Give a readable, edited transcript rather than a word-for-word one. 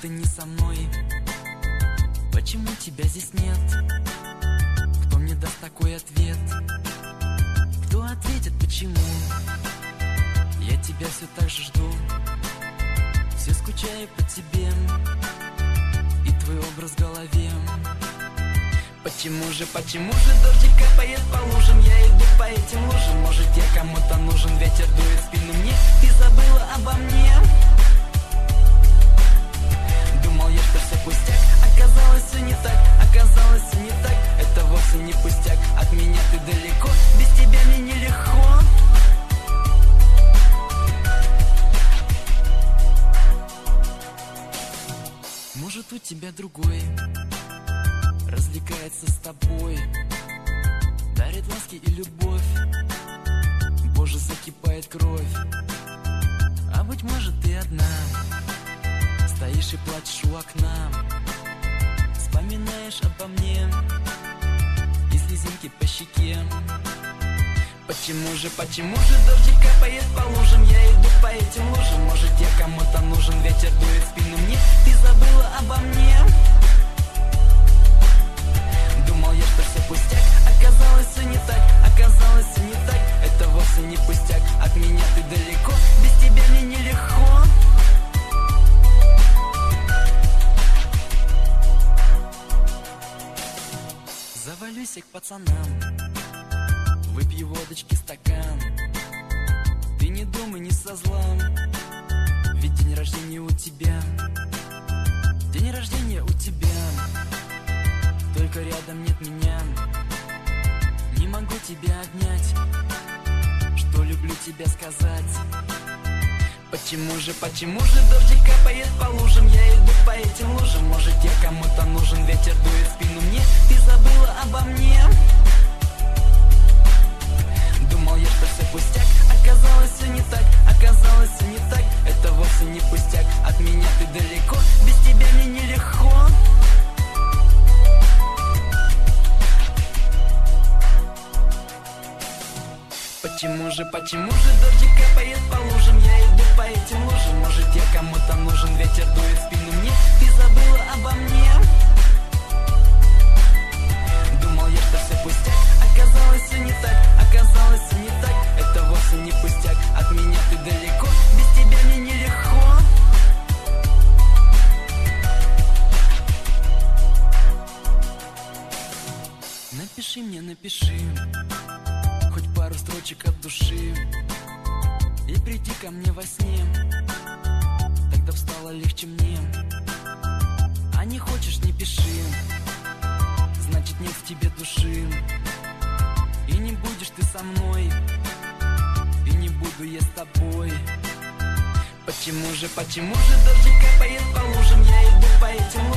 ты не со мной? Почему тебя здесь нет? Кто мне даст такой ответ? Кто ответит почему? Я тебя все так же жду, все скучаю по тебе и твой образ в голове. Почему же дождик капает по лужам? Я иду по этим лужам. Может, я кому-то нужен, ветер дует в спину мне. Ты забыла обо мне? Думал я, что все пустяк, оказалось все не так, оказалось все не так. Это вовсе не пустяк, от меня ты далеко, без тебя мне нелегко. Может, у тебя другой развлекается с тобой, дарит ласки и любовь. Боже, закипает кровь. А быть может, ты одна стоишь и плачешь у окна, вспоминаешь обо мне и слезинки по щеке. Почему же дождик капает по лужам? Я иду по этим лужам. Может, я кому-то нужен, ветер дует в спину мне. Ты забыла обо мне? Думал я, что все пустяк, оказалось все не так, оказалось все не так. Это вовсе не пустяк, от меня ты далеко, без тебя мне нелегко. Завалюсь я к пацанам, выпью водочки стакан. Ты не думай, не со зла, ведь день рождения у тебя. День рождения у тебя, только рядом нет меня. Не могу тебя обнять, что люблю тебя сказать. Почему же дождик капает по лужам? Я иду по этим лужам. Может, я кому-то нужен, ветер дует в спину мне. Ты забыла обо мне? Думал я, что все пустяк, оказалось все не так, оказалось все не так. Это вовсе не пустяк, от меня ты далеко, без тебя мне нелегко. Почему же дождик капает по лужам? Я иду по этим лужам. Может, я кому-то нужен, ветер дует в спину мне. Ты забыла обо мне? Думал я, что все пустяк, оказалось все не так, оказалось все не так. Это вовсе не пустяк, от меня ты далеко, без тебя мне нелегко. Напиши мне, напиши хоть пару строчек от души и приди ко мне во сне, тогда стало легче мне. А не хочешь, не пиши, значит нет в тебе души. И не будешь ты со мной, и не буду я с тобой. Почему же дождик капает по лужам? Я иду по этим лужам.